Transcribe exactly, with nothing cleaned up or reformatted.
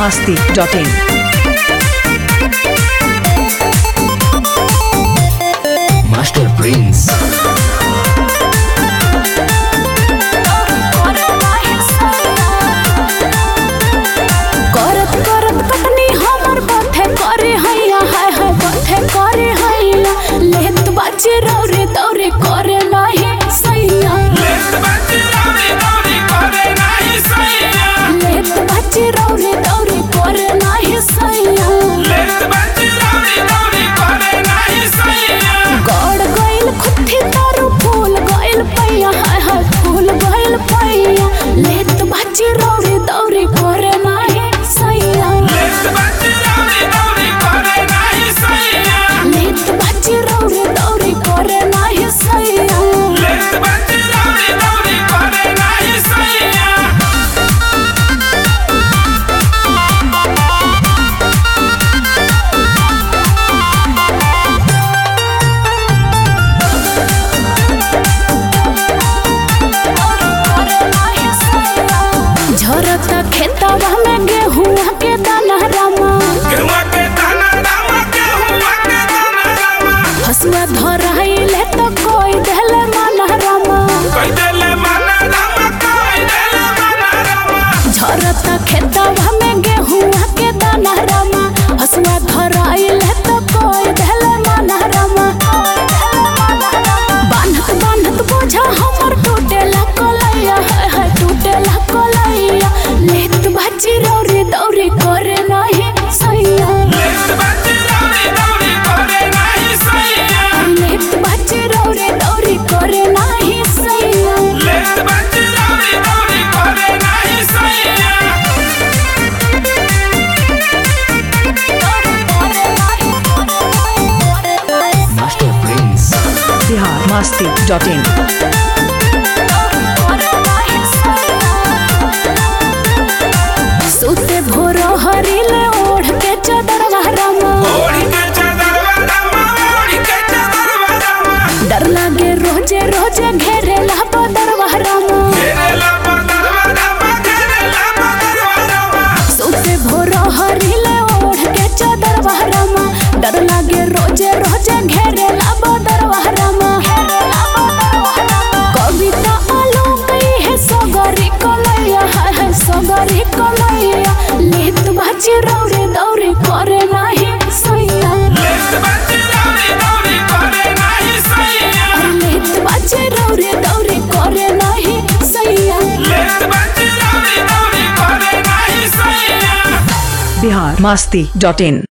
masti dot in. Master Prince. करत करत कटनी हमर बथे करे हैया हाय हाय बथे करे हैया लेत बाजे रौरे दौरे करे नाही सैया लेत बाजे रौरे दौरे करे नाही सैया लेत बाजे रौरे दौरे करे नाही सैया लेत बाजे रौरे दौरे करे नाही सैया गड़ गइल खुट्ठी तारू फूल गइल पैया हाय हाय फूल गइल पैया लेत बाजे रौरे दौरे करे नाही सैया लेत बाजे रौरे दौरे करे नाही सैया लेत बाजे रौरे दौरे करे नाही सैया लेत बाजे रौरे दौरे करे नाही सैया झरता खेतवा में गेहूं के दाना रामा गेहुआ के दाना रामा गेहुआ के दाना रामा हसुआ धराइले तो कोई देले माना रामा कोई देले माना रामा कोई देले माना रामा झरता खेतवा में गेहूं के दाना रामा हसुआ धराइले तो कोई देले माना रामा बांधत बांधत बोझा हमर टूटेला कलैया हाय हाय टूटेला कलैया लेत बाजी रौरे दौरे करे नाही सैया लेत बाजे रौरे दौरे करे नाही सैया लेत बाजी रौरे दौरे करे नाही सैया लेत बाजे रौरे दौरे करे नाही सैया Master Prince. Bihar masti dot in. सुते भोर हरिले ओढ़ के चादर रामा ओढ़ी के चादरवा रामा ओढ़ी के चादरवा रामा डर लागे रोजे रोजे घेरेला बदरवा रामा घेरेला बदरवा रामा घेरेला बदरवा रामा सुते भोर हरिले ओढ़ के चादर रामा डर लागे रोजे रोजे घेरेला बदरवा रामा कविता आलो गई है सगरी कलैया हाय हाय सगरी कलैया लेत बाजी रौरे दौरे करे नाही सैया लेत बाजे रौरे दौरे करे नाही सैया लेत बाजे रौरे दौरे करे नाही सैया लेत बाजे रौरे दौरे करे नाही सैया Bihar masti dot in.